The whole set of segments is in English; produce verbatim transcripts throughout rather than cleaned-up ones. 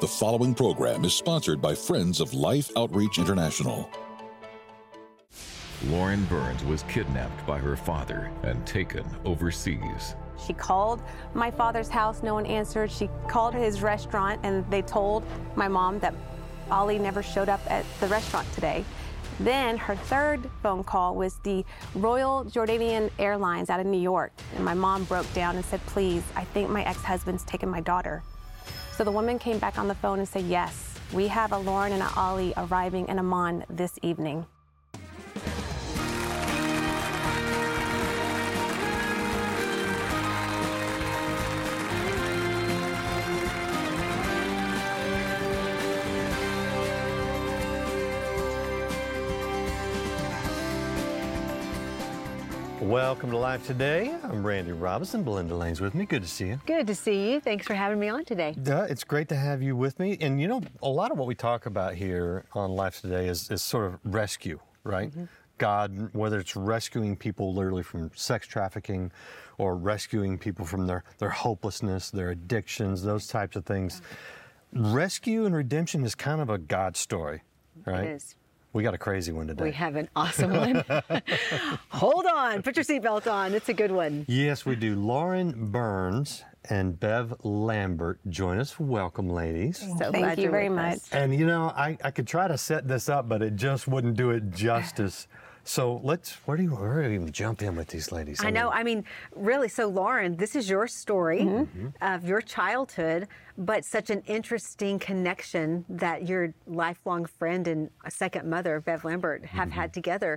The following program is sponsored by Friends of Life Outreach International. Lauren Burns was kidnapped by her father and taken overseas. She called my father's house, no one answered. She called his restaurant and they told my mom that Ali never showed up at the restaurant today. Then her third phone call was the Royal Jordanian Airlines out of New York. And my mom broke down and said, please, I think my ex-husband's taken my daughter. So the woman came back on the phone and said, yes, we have a Lauren and a Ali arriving in Amman this evening. Welcome to Life Today. I'm Randy Robinson. Belinda Lane's with me. Good to see you. Good to see you. Thanks for having me on today. Uh, it's great to have you with me. And you know, a lot of what we talk about here on Life Today is, is sort of rescue, right? Mm-hmm. God, whether it's rescuing people literally from sex trafficking or rescuing people from their, their hopelessness, their addictions, those types of things. Rescue and redemption is kind of a God story, right? It is. We got a crazy one today. We have an awesome one. Hold on. Put your seatbelt on. It's a good one. Yes, we do. Lauren Burns and Bev Lambert join us. Welcome, ladies. So Thank you very much. Us. And, you know, I, I could try to set this up, but it just wouldn't do it justice. So let's, where do you, where do you even jump in with these ladies? I, I know, mean, I mean, really, so Lauren, this is your story mm-hmm. of your childhood, but such an interesting connection that your lifelong friend and a second mother, Bev Lambert, have mm-hmm. had together.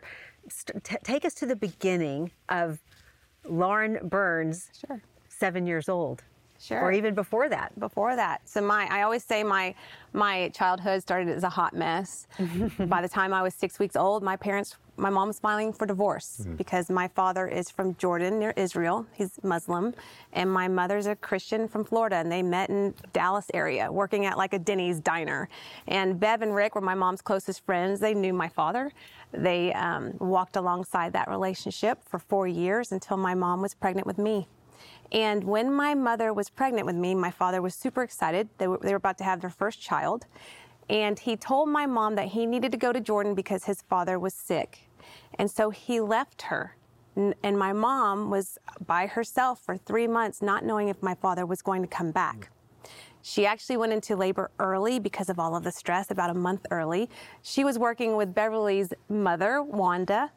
T- take us to the beginning of Lauren Burns, sure. seven years old. Sure. Or even before that. Before that. So my, I always say my my childhood started as a hot mess. By the time I was six weeks old, my parents, my mom was filing for divorce mm-hmm. because my father is from Jordan near Israel. He's Muslim. And my mother's a Christian from Florida. And they met in Dallas area, working at like a Denny's diner. And Bev and Rick were my mom's closest friends. They knew my father. They um, walked alongside that relationship for four years until my mom was pregnant with me. And when my mother was pregnant with me, my father was super excited. They were, they were about to have their first child. And he told my mom that he needed to go to Jordan because his father was sick. And so he left her. And my mom was by herself for three months, not knowing if my father was going to come back. She actually went into labor early because of all of the stress, about a month early. She was working with Beverly's mother, Wanda,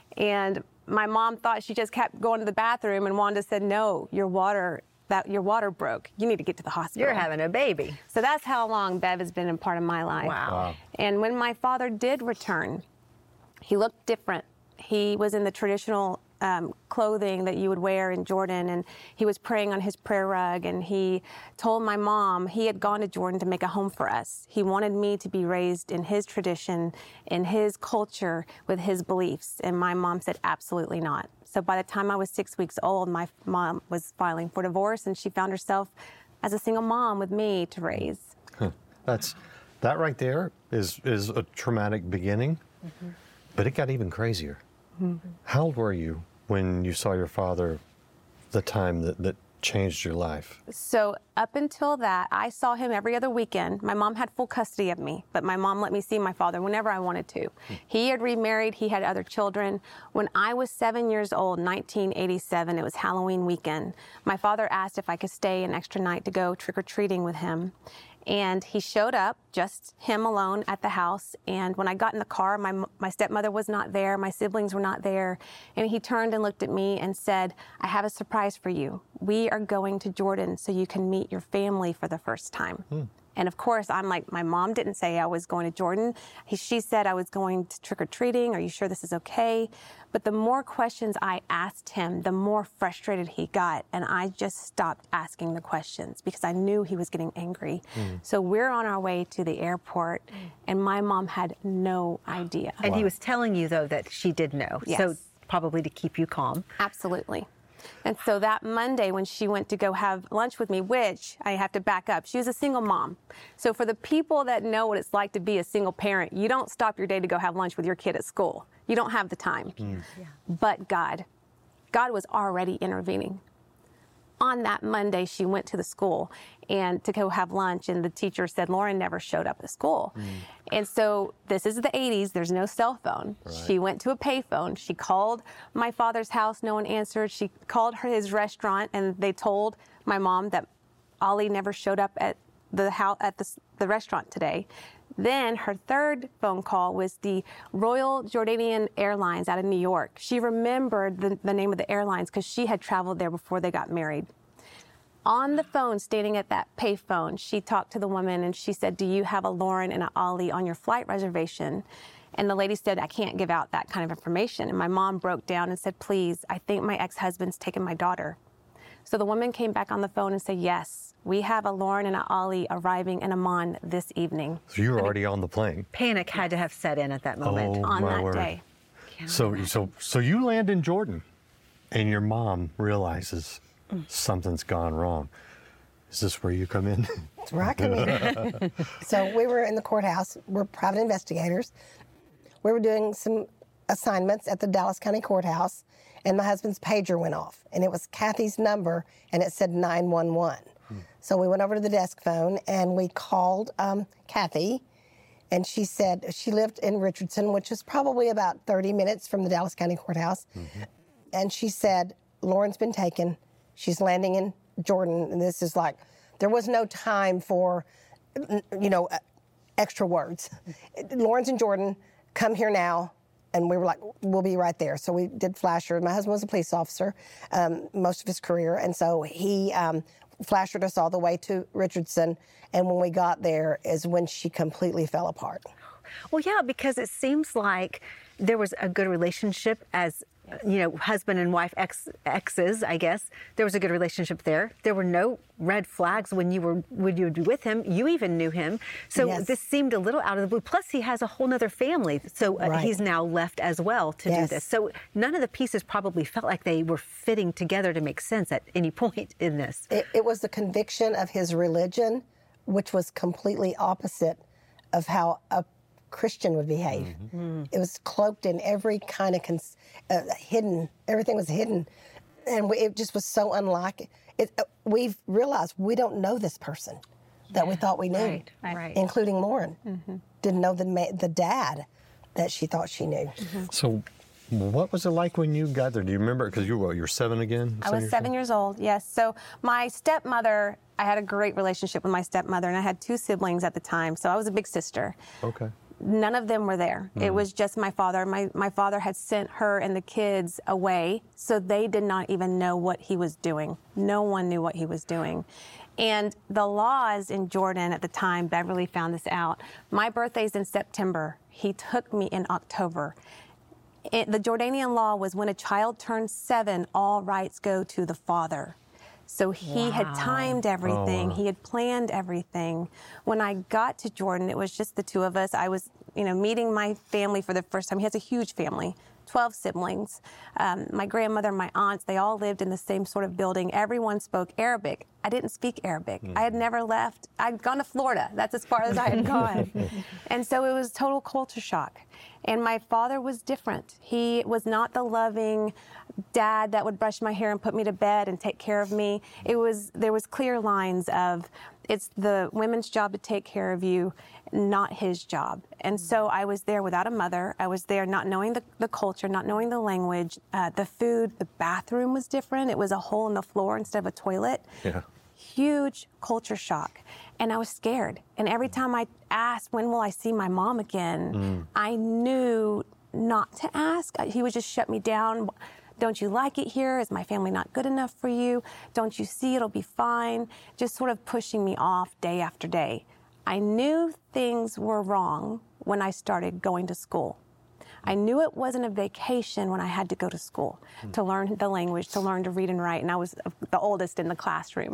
and my mom thought she just kept going to the bathroom, and Wanda said, no, your water, that your water broke. You need to get to the hospital. You're having a baby. So that's how long Bev has been a part of my life. Wow. wow. And when my father did return, he looked different. He was in the traditional um, clothing that you would wear in Jordan, and he was praying on his prayer rug, and he told my mom he had gone to Jordan to make a home for us. He wanted me to be raised in his tradition, in his culture, with his beliefs, and my mom said absolutely not. So by the time I was six weeks old, my mom was filing for divorce, and she found herself as a single mom with me to raise. Huh. That's, that right there is, is a traumatic beginning, mm-hmm. but it got even crazier. Mm-hmm. How old were you when you saw your father, the time that, that changed your life? So up until that, I saw him every other weekend. My mom had full custody of me, but my mom let me see my father whenever I wanted to. Mm. He had remarried, he had other children. When I was seven years old, nineteen eighty-seven, it was Halloween weekend. My father asked if I could stay an extra night to go trick-or-treating with him. And he showed up, just him alone at the house. And when I got in the car, my my stepmother was not there. My siblings were not there. And he turned and looked at me and said, I have a surprise for you. We are going to Jordan so you can meet your family for the first time. Hmm. And of course, I'm like, my mom didn't say I was going to Jordan. He, she said I was going to trick-or-treating. Are you sure this is okay? But the more questions I asked him, the more frustrated he got. And I just stopped asking the questions because I knew he was getting angry. Mm. So we're on our way to the airport, and my mom had no idea. And wow. he was telling you, though, that she did know. Yes. So probably to keep you calm. Absolutely. And so that Monday when she went to go have lunch with me, which I have to back up, she was a single mom. So for the people that know what it's like to be a single parent, you don't stop your day to go have lunch with your kid at school. You don't have the time. Mm. Yeah. But God, God was already intervening. On that Monday, she went to the school and to go have lunch, and the teacher said Lauren never showed up at school. Mm. And so this is the eighties, there's no cell phone. Right. She went to a payphone. She called my father's house, no one answered. She called her his restaurant, and they told my mom that Ollie never showed up at the house at the, the restaurant today. Then her third phone call was the Royal Jordanian Airlines out of New York. She remembered the, the name of the airlines because she had traveled there before they got married. On the phone, standing at that pay phone, she talked to the woman and she said, do you have a Lauren and an Ollie on your flight reservation? And the lady said, I can't give out that kind of information. And my mom broke down and said, please, I think my ex-husband's taken my daughter. So the woman came back on the phone and said, yes, we have a Lauren and an Ollie arriving in Amman this evening. So you were already on the plane. Panic had to have set in at that moment. Oh, on my that word. day. So, so, so you land in Jordan, and your mom realizes mm. something's gone wrong. Is this where you come in? That's where I come in. So we were in the courthouse. We're private investigators. We were doing some assignments at the Dallas County Courthouse, and my husband's pager went off, and it was Kathy's number, and it said nine one one. Hmm. So we went over to the desk phone, and we called um, Kathy, and she said she lived in Richardson, which is probably about thirty minutes from the Dallas County Courthouse. Mm-hmm. And she said, Lauren's been taken. She's landing in Jordan. And this is like, there was no time for, you know, uh, extra words. Lauren's in Jordan. Come here now. And we were like, we'll be right there. So we did flasher. My husband was a police officer um, most of his career. And so he um, flashered us all the way to Richardson. And when we got there is when she completely fell apart. Well, yeah, because it seems like there was a good relationship as, you know, husband and wife ex, exes, I guess. There was a good relationship there. There were no red flags when you were when you would be with him. You even knew him. So yes. This seemed a little out of the blue. Plus, he has a whole nother family. So uh, right. He's now left as well to yes. do this. So none of the pieces probably felt like they were fitting together to make sense at any point in this. It, it was the conviction of his religion, which was completely opposite of how a Christian would behave. Mm-hmm. It was cloaked in every kind of cons- uh, hidden, everything was hidden. And we, it just was so unlike it. Uh, we've realized we don't know this person that yeah, we thought we knew, right, right. including Lauren. Mm-hmm. Didn't know the, ma- the dad that she thought she knew. Mm-hmm. So what was it like when you got there? Do you remember? Because you were, you were seven again? I was seven years old, yes. So my stepmother, I had a great relationship with my stepmother, and I had two siblings at the time, so I was a big sister. Okay. None of them were there. Mm. It was just my father. My my father had sent her and the kids away, so they did not even know what he was doing. No one knew what he was doing. And the laws in Jordan at the time, Beverly found this out. My birthday's in September. He took me in October. It, the Jordanian law was when a child turns seven, all rights go to the father. So he wow. had timed everything. Oh, wow. He had planned everything. When I got to Jordan, it was just the two of us. I was, you know, meeting my family for the first time. He has a huge family, twelve siblings. Um, my grandmother, my aunts, they all lived in the same sort of building. Everyone spoke Arabic. I didn't speak Arabic. Mm-hmm. I had never left. I'd gone to Florida. That's as far as I had gone. And so it was total culture shock. And my father was different. He was not the loving dad that would brush my hair and put me to bed and take care of me. It was, there was clear lines of, it's the women's job to take care of you, not his job. And so I was there without a mother. I was there not knowing the, the culture, not knowing the language, uh, the food, the bathroom was different. It was a hole in the floor instead of a toilet. Yeah. Huge culture shock. And I was scared. And every time I asked, when will I see my mom again? Mm. I knew not to ask. He would just shut me down. Don't you like it here? Is my family not good enough for you? Don't you see it'll be fine? Just sort of pushing me off day after day. I knew things were wrong when I started going to school. I knew it wasn't a vacation when I had to go to school mm. to learn the language, to learn to read and write. And I was the oldest in the classroom.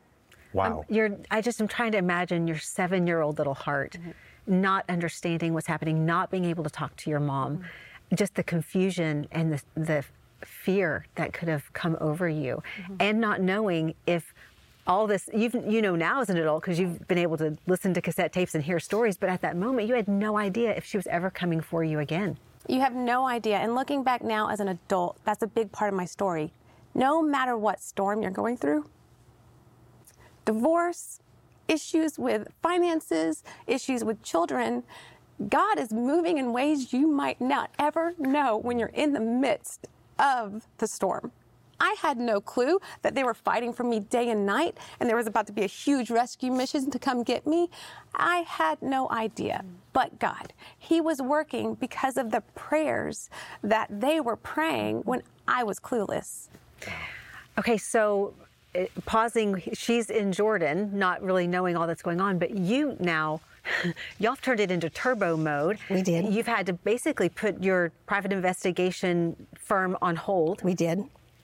Wow. Um, you're, I just am trying to imagine your seven-year-old little heart mm-hmm. not understanding what's happening, not being able to talk to your mom, mm-hmm. just the confusion and the, the fear that could have come over you, mm-hmm. and not knowing if all this, you've, you know now as an adult because you've been able to listen to cassette tapes and hear stories, but at that moment you had no idea if she was ever coming for you again. You have no idea. And looking back now as an adult, that's a big part of my story. No matter what storm you're going through, divorce, issues with finances, issues with children. God is moving in ways you might not ever know when you're in the midst of the storm. I had no clue that they were fighting for me day and night, and there was about to be a huge rescue mission to come get me. I had no idea, but God. He was working because of the prayers that they were praying when I was clueless. Okay, so uh, pausing, she's in Jordan, not really knowing all that's going on, but you now, y'all turned it into turbo mode. We did. You've had to basically put your private investigation firm on hold. We did.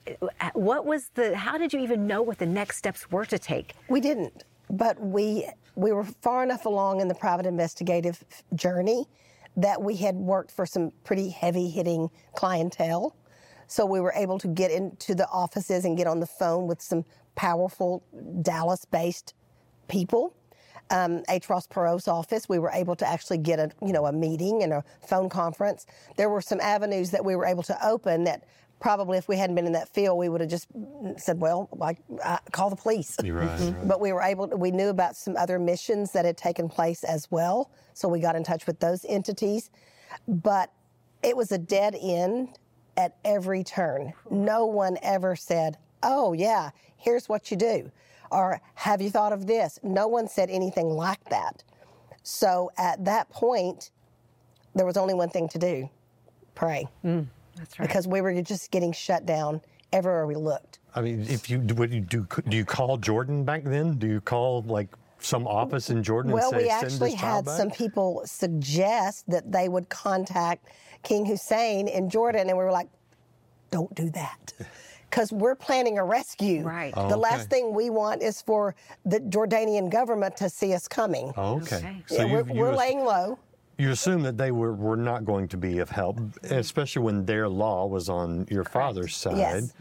What was the, how did you even know what the next steps were to take? We didn't, but we we were far enough along in the private investigative journey that we had worked for some pretty heavy-hitting clientele. So we were able to get into the offices and get on the phone with some powerful Dallas-based people. Um, H. Ross Perot's office, we were able to actually get a you know a meeting and a phone conference. There were some avenues that we were able to open that probably if we hadn't been in that field, we would have just said, well, like, uh, call the police. You're right, right. But we were able to, we knew about some other missions that had taken place as well. So we got in touch with those entities. But it was a dead end at every turn. No one ever said, oh, yeah, here's what you do. Or have you thought of this? No one said anything like that. So at that point, there was only one thing to do, pray. Mm. That's right. Because we were just getting shut down everywhere we looked. I mean, if you what do you do? Do you call Jordan back then? Do you call like some office in Jordan well, and say, we send actually this had child back? some people suggest that they would contact King Hussein in Jordan, and we were like, don't do that. Because we're planning a rescue. Right. Oh, the okay. last thing we want is for the Jordanian government to see us coming. Oh, okay. Okay. So Yeah, you, we're you we're ass- laying low. You assume that they were, were not going to be of help, especially when their law was on your father's side. Yes.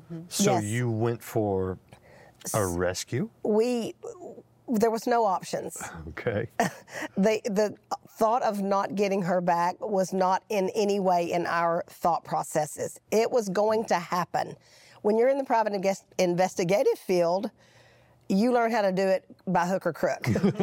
So Yes. you went for a rescue? We, there was no options. Okay. The, the thought of not getting her back was not in any way in our thought processes. It was going to happen. When you're in the private invest- investigative field, you learn how to do it by hook or crook,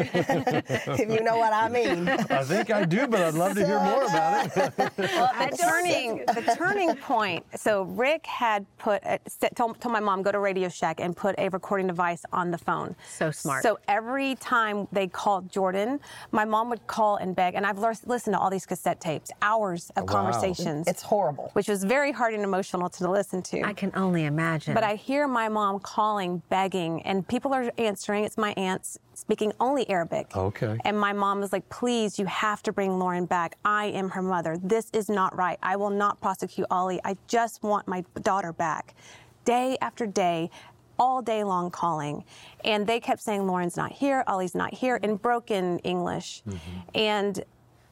if you know what I mean. I think I do, but I'd love to hear more about it. Well, the turning, the turning point. So Rick had put, a, told, told my mom, go to Radio Shack and put a recording device on the phone. So smart. So every time they called Jordan, my mom would call and beg, and I've l- listened to all these cassette tapes, hours of Wow. conversations. It's horrible. Which was very hard and emotional to listen to. I can only imagine. But I hear my mom calling, begging, and people are answering. It's my aunts speaking only Arabic. Okay. And my mom was like, please, you have to bring Lauren back. I am her mother. This is not right. I will not prosecute Ollie. I just want my daughter back. Day after day, all day long calling. And they kept saying, Lauren's not here, Ollie's not here, in broken English. Mm-hmm. And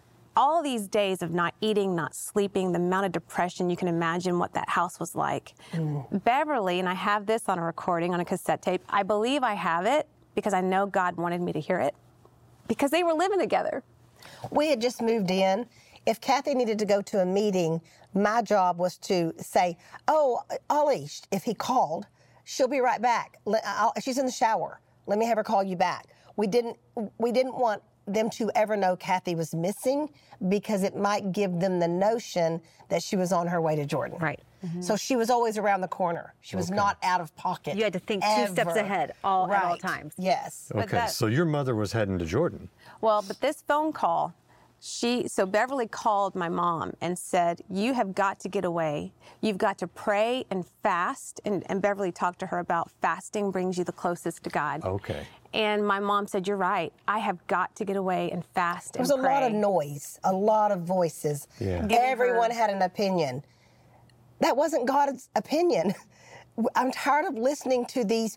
all these days of not eating, not sleeping, the amount of depression, you can imagine what that house was like. Mm. Beverly, and I have this on a recording, on a cassette tape. I believe I have it because I know God wanted me to hear it because they were living together. We had just moved in. If Kathy needed to go to a meeting, my job was to say, oh, Ollie, if he called, she'll be right back. I'll, she's in the shower. Let me have her call you back. We didn't, we didn't want them to ever know Kathy was missing because it might give them the notion that she was on her way to Jordan. Right. Mm-hmm. So she was always around the corner. She was Okay. not out of pocket. You had to think two ever. steps ahead all, at all Right. times. Yes. But Okay, that- so your mother was heading to Jordan. Well, but this phone call, she, so Beverly called my mom and said, you have got to get away. You've got to pray and fast. And, and Beverly talked to her about fasting brings you the closest to God. Okay. And my mom said, you're right. I have got to get away and fast There and was a pray. lot of noise, a lot of voices. Yeah. Giving Everyone her- had an opinion. That wasn't God's opinion. I'm tired of listening to these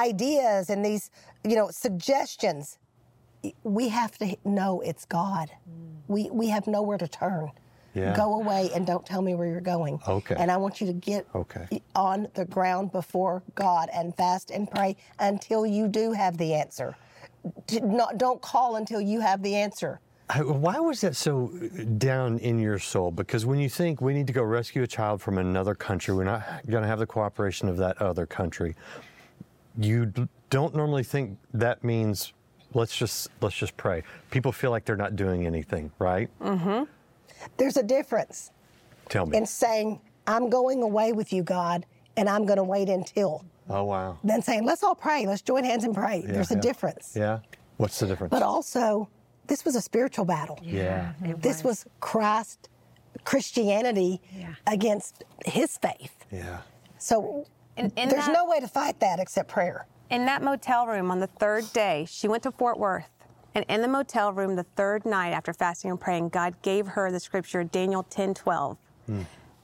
ideas and these, you know, suggestions. We have to know it's God. We we have nowhere to turn. Yeah. Go away and don't tell me where you're going. Okay. And I want you to get Okay. on the ground before God and fast and pray until you do have the answer. D- Not, don't call until you have the answer. I- Why was that so down in your soul? Because when you think we need to go rescue a child from another country, we're not going to have the cooperation of that other country, you d- don't normally think that means let's just let's just pray. People feel like they're not doing anything, right? Mm-hmm. There's a difference. Tell me. In saying, I'm going away with you, God, and I'm going to wait until. Oh, wow. Then saying, let's all pray. Let's join hands and pray. Yeah, There's a yeah. difference. Yeah. What's the difference? But also, this was a spiritual battle. Yeah. This was Christ, Christianity Yeah. against his faith. Yeah. So In- in there's that- no way to fight that except prayer. In that motel room on the third day, she went to Fort Worth. And in the motel room, the third night after fasting and praying, God gave her the scripture, Daniel ten twelve. Hmm.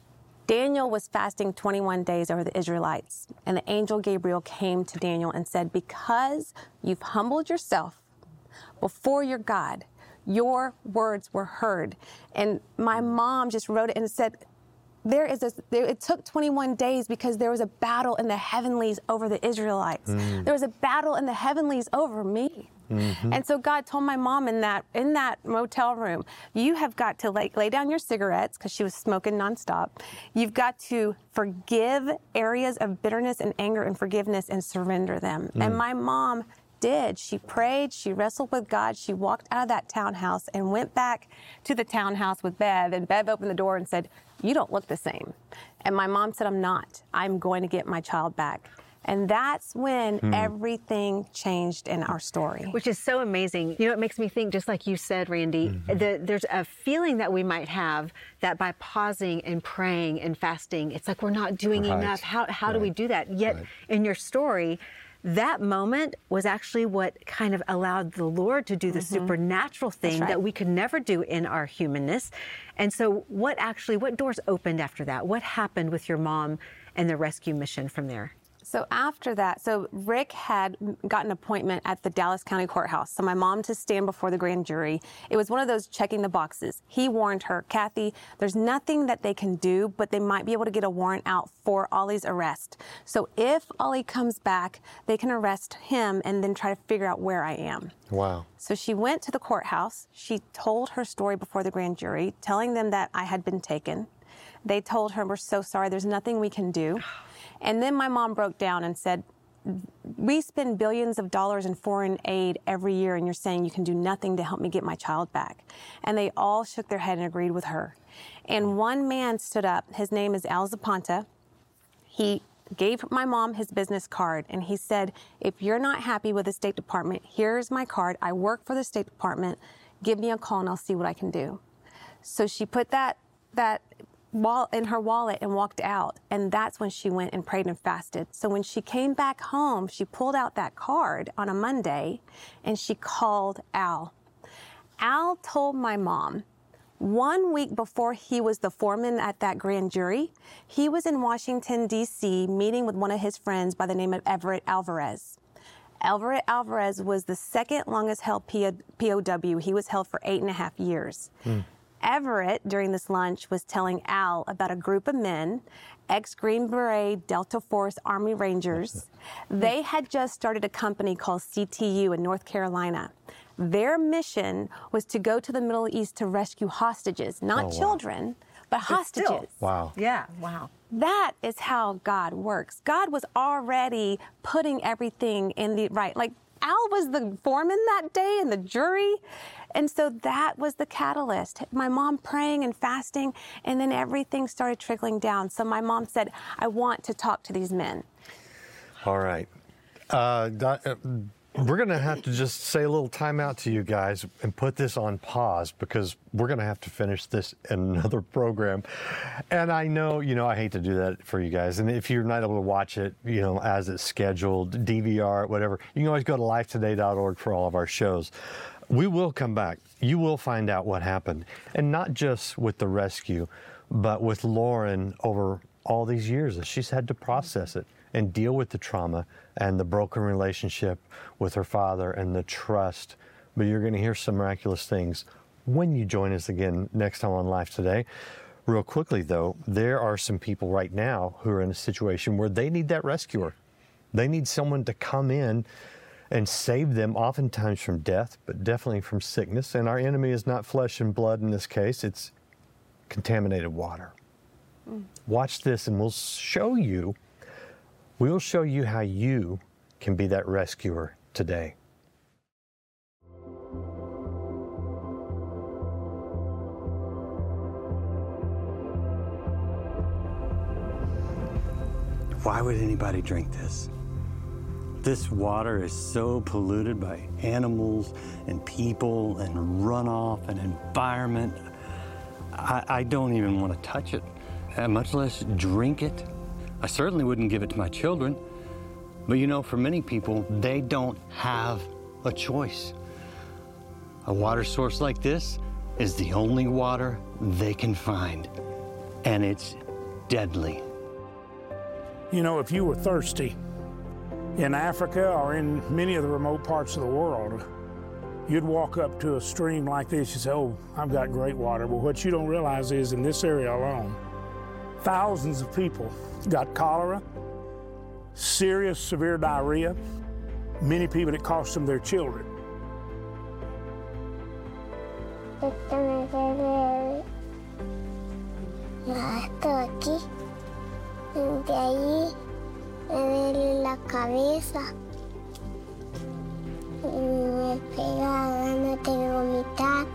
Daniel was fasting twenty-one days over the Israelites. And the angel Gabriel came to Daniel and said, because you've humbled yourself before your God, your words were heard. And my mom just wrote it and said, there is a, there, it took twenty-one days because there was a battle in the heavenlies over the Israelites. Mm. There was a battle in the heavenlies over me. Mm-hmm. And so God told my mom in that in that motel room, you have got to lay, lay down your cigarettes, because she was smoking nonstop. You've got to forgive areas of bitterness and anger and forgiveness and surrender them. Mm. And my mom did. She prayed, she wrestled with God, she walked out of that townhouse and went back to the townhouse with Bev, and Bev opened the door and said, you don't look the same. And my mom said, I'm not. I'm going to get my child back. And that's when Hmm. everything changed in our story. Which is so amazing. You know, it makes me think, just like you said, Randy, Mm-hmm. the, there's a feeling that we might have that by pausing and praying and fasting, it's like we're not doing Right. enough. How, how do we Right. do that? Yet Right. in your story, that moment was actually what kind of allowed the Lord to do the supernatural thing right. that we could never do in our humanness. And so what actually, what doors opened after that? What happened with your mom and the rescue mission from there? So after that, so Rick had gotten an appointment at the Dallas County Courthouse. So my mom to stand before the grand jury. It was one of those checking the boxes. He warned her, Kathy, there's nothing that they can do, but they might be able to get a warrant out for Ollie's arrest. So if Ollie comes back, they can arrest him and then try to figure out where I am. Wow. So she went to the courthouse. She told her story before the grand jury, telling them that I had been taken. They told her, we're so sorry, there's nothing we can do. And then my mom broke down and said, we spend billions of dollars in foreign aid every year, and you're saying you can do nothing to help me get my child back. And they all shook their head and agreed with her. And one man stood up. His name is Al Zapanta. He gave my mom his business card, and he said, if you're not happy with the State Department, here's my card. I work for the State Department. Give me a call, and I'll see what I can do. So she put that that wall in her wallet and walked out, and that's when she went and prayed and fasted. So when she came back home, she pulled out that card on a Monday, and she called Al. Al told my mom, one week before he was the foreman at that grand jury, he was in Washington, D C, meeting with one of his friends by the name of Everett Alvarez. Everett Alvarez was the second longest held P O W. He was held for eight and a half years. Mm. Everett, during this lunch, was telling Al about a group of men, ex-Green Beret Delta Force Army Rangers. They had just started a company called C T U in North Carolina. Their mission was to go to the Middle East to rescue hostages, not Oh, wow. children, but hostages. still. Wow. Yeah, wow. That is how God works. God was already putting everything in the right. Like, Al was the foreman that day and the jury. And so that was the catalyst. My mom praying and fasting, and then everything started trickling down. So my mom said, I want to talk to these men. All right. Uh, Doc- uh, we're going to have to just say a little timeout to you guys and put this on pause, because we're going to have to finish this in another program. And I know, you know, I hate to do that for you guys. And if you're not able to watch it, you know, as it's scheduled, D V R, whatever, you can always go to life today dot org for all of our shows. We will come back. You will find out what happened. And not just with the rescue, but with Lauren over all these years that she's had to process it and deal with the trauma and the broken relationship with her father and the trust. But you're going to hear some miraculous things when you join us again next time on Life Today. Real quickly, though, there are some people right now who are in a situation where they need that rescuer. They need someone to come in and save them, oftentimes from death, but definitely from sickness. And our enemy is not flesh and blood in this case, it's contaminated water. Mm. Watch this and we'll show you, we'll show you how you can be that rescuer today. Why would anybody drink this? This water is so polluted by animals and people and runoff and environment. I, I don't even want to touch it, much less drink it. I certainly wouldn't give it to my children. But you know, for many people, they don't have a choice. A water source like this is the only water they can find, and it's deadly. You know, if you were thirsty in Africa or in many of the remote parts of the world, you'd walk up to a stream like this, you say, oh, I've got great water. But what you don't realize is in this area alone, thousands of people got cholera, serious, severe diarrhea, many people it cost them their children. Aquí, de ahí me duele la cabeza, me pega ganas de vomitar.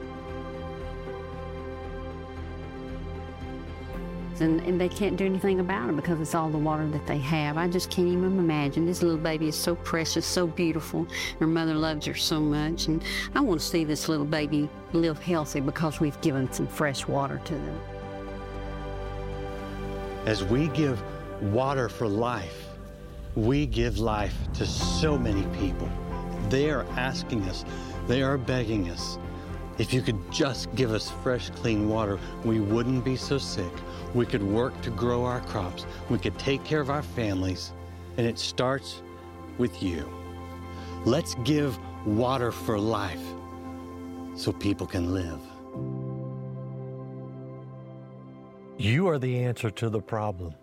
And, and they can't do anything about it because it's all the water that they have. I just can't even imagine. This little baby is so precious, so beautiful. Her mother loves her so much, and I want to see this little baby live healthy because we've given some fresh water to them. As we give water for life, we give life to so many people. They are asking us, they are begging us. If you could just give us fresh, clean water, we wouldn't be so sick. We could work to grow our crops. We could take care of our families. And it starts with you. Let's give water for life so people can live. You are the answer to the problem.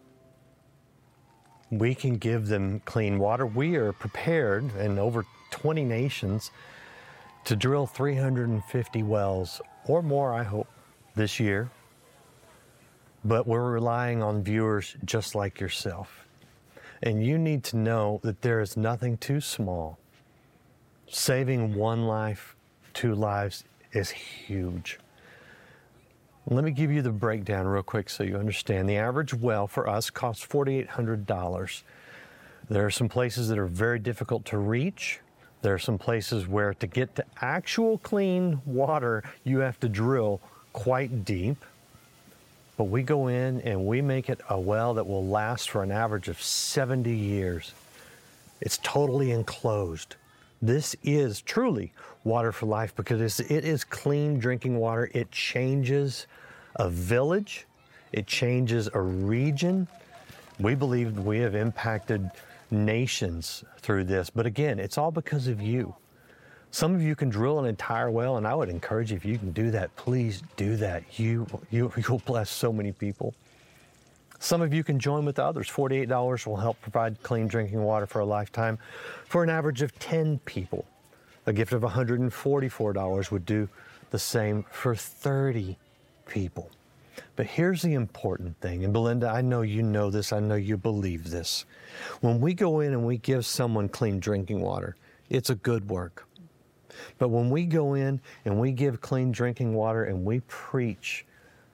We can give them clean water. We are prepared in over twenty nations to drill three hundred fifty wells or more, I hope, this year. But we're relying on viewers just like yourself. And you need to know that there is nothing too small. Saving one life, two lives is huge. Let me give you the breakdown real quick so you understand. The average well for us costs four thousand eight hundred dollars. There are some places that are very difficult to reach. There are some places where to get to actual clean water, you have to drill quite deep. But we go in and we make it a well that will last for an average of seventy years. It's totally enclosed. This is truly water for life because it is clean drinking water. It changes a village. It changes a region. We believe we have impacted nations through this. But again, it's all because of you. Some of you can drill an entire well, and I would encourage you, if you can do that, please do that. You, you, you'll bless so many people. Some of you can join with others. forty-eight dollars will help provide clean drinking water for a lifetime for an average of ten people. A gift of one hundred forty-four dollars would do the same for thirty people. But here's the important thing, and Belinda, I know you know this, I know you believe this. When we go in and we give someone clean drinking water, it's a good work. But when we go in and we give clean drinking water and we preach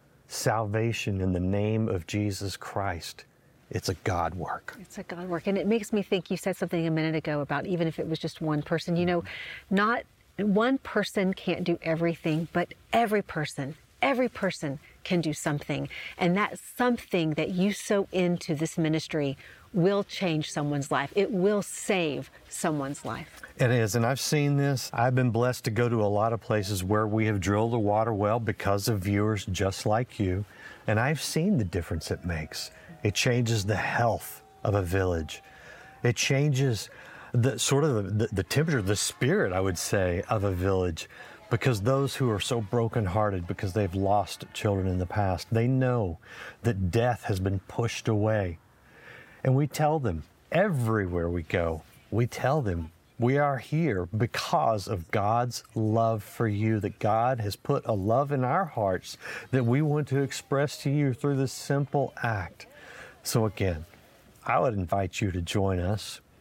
salvation in the name of Jesus Christ, it's a God work. It's a God work. And it makes me think, you said something a minute ago about even if it was just one person, you know, not one person can't do everything, but every person, every person can do something. And that something that you sow into this ministry will change someone's life. It will save someone's life. It is, and I've seen this. I've been blessed to go to a lot of places where we have drilled a water well because of viewers just like you, and I've seen the difference it makes. It changes the health of a village. It changes the sort of the, the temperature, the spirit, I would say, of a village, because those who are so brokenhearted because they've lost children in the past, they know that death has been pushed away. And we tell them everywhere we go, we tell them we are here because of God's love for you, that God has put a love in our hearts that we want to express to you through this simple act. So again, I would invite you to join us.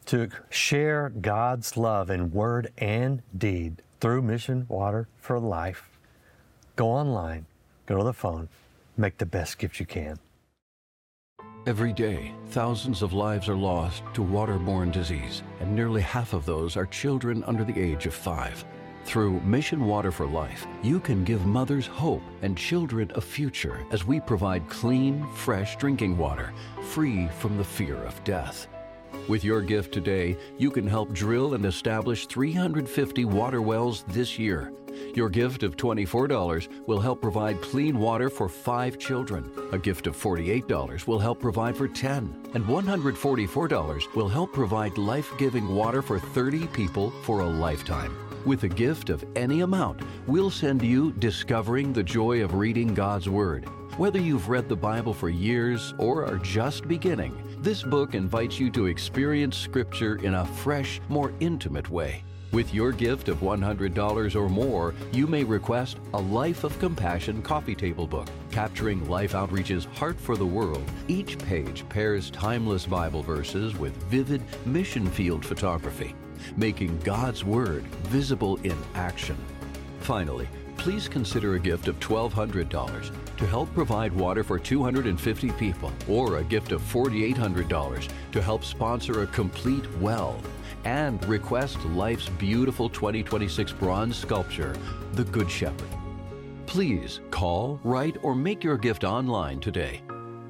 to share God's love in word and deed through Mission Water for Life, go online, go to the phone, make the best gift you can. Every day, thousands of lives are lost to waterborne disease, and nearly half of those are children under the age of five. Through Mission Water for Life, you can give mothers hope and children a future as we provide clean, fresh drinking water, free from the fear of death. With your gift today, you can help drill and establish three hundred fifty water wells this year. Your gift of twenty-four dollars will help provide clean water for five children. A gift of forty-eight dollars will help provide for ten. And one hundred forty-four dollars will help provide life-giving water for thirty people for a lifetime. With a gift of any amount, we'll send you Discovering the Joy of Reading God's Word. Whether you've read the Bible for years or are just beginning, this book invites you to experience Scripture in a fresh, more intimate way. With your gift of one hundred dollars or more, you may request a Life of Compassion coffee table book, capturing Life Outreach's heart for the world. Each page pairs timeless Bible verses with vivid mission field photography, making God's Word visible in action. Finally, please consider a gift of twelve hundred dollars to help provide water for two hundred fifty people, or a gift of four thousand eight hundred dollars to help sponsor a complete well, and request Life's beautiful twenty twenty-six bronze sculpture, The Good Shepherd. Please call, write, or make your gift online today.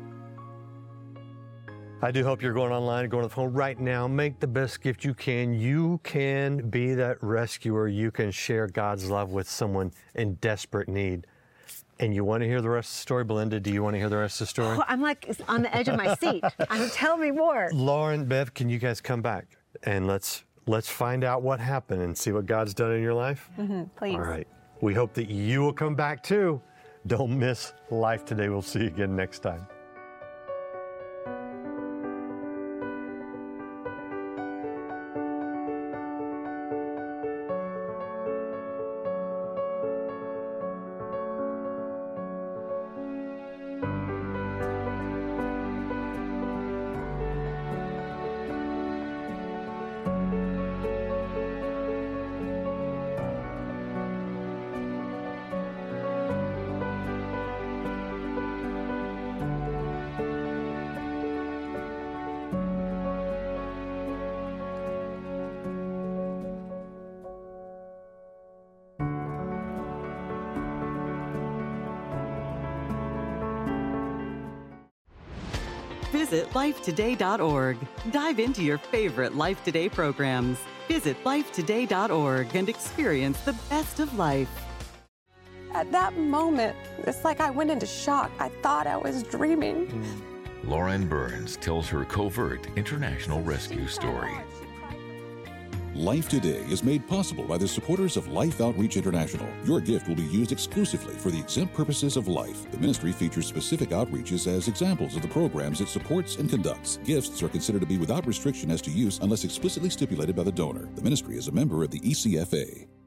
I do hope you're going online, going to the phone right now. Make the best gift you can. You can be that rescuer. You can share God's love with someone in desperate need. And you want to hear the rest of the story? Belinda, do you want to hear the rest of the story? Oh, I'm like on the edge of my seat. I'm, tell me more. Lauren, Bev, can you guys come back? And let's let's find out what happened and see what God's done in your life? Mm-hmm, please. All right. We hope that you will come back too. Don't miss Life Today. We'll see you again next time. Visit life today dot org. Dive into your favorite Life Today programs. Visit life today dot org and experience the best of life. At that moment, it's like I went into shock. I thought I was dreaming. Lauren Burns tells her covert international rescue story. Life Today is made possible by the supporters of Life Outreach International. Your gift will be used exclusively for the exempt purposes of life. The ministry features specific outreaches as examples of the programs it supports and conducts. Gifts are considered to be without restriction as to use unless explicitly stipulated by the donor. The ministry is a member of the E C F A.